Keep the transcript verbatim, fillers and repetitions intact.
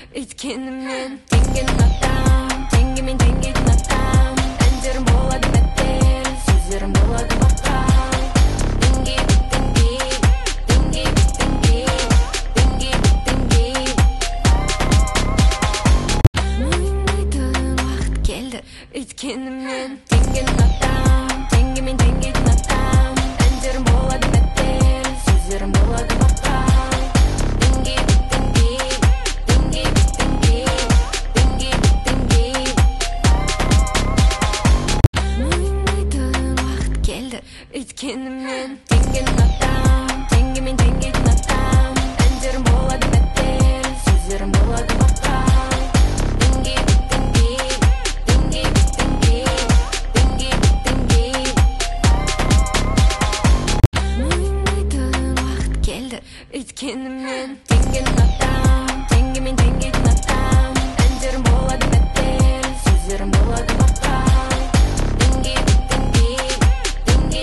өйткені мен теңгені ұнатам, теңгемен теңгейді ұнатам. Әндерім болады мәттер, сөздерім болады мақтау. Теңге бит теңге, теңге бит теңге, теңге бит теңге. Мойындайтын уақыт келді, өйткені мен теңгені ұнатам, теңгемен теңгейді ұнатам. Әндерім болады мәттер, сөздерім болады мақтау. Теңге бит теңге, теңге бит теңге, теңге бит теңге. Мойындайтын уақыт келді, өйткені мен теңгені ұнатам, теңгемен теңгейді ұнатам. Әндерім болады мәттер, сөздерім болады мақтау. Теңге бит теңге, теңге бит теңге, теңге бит теңге. Мойындайтын уақыт келді, өйткені мен теңгені ұнатам.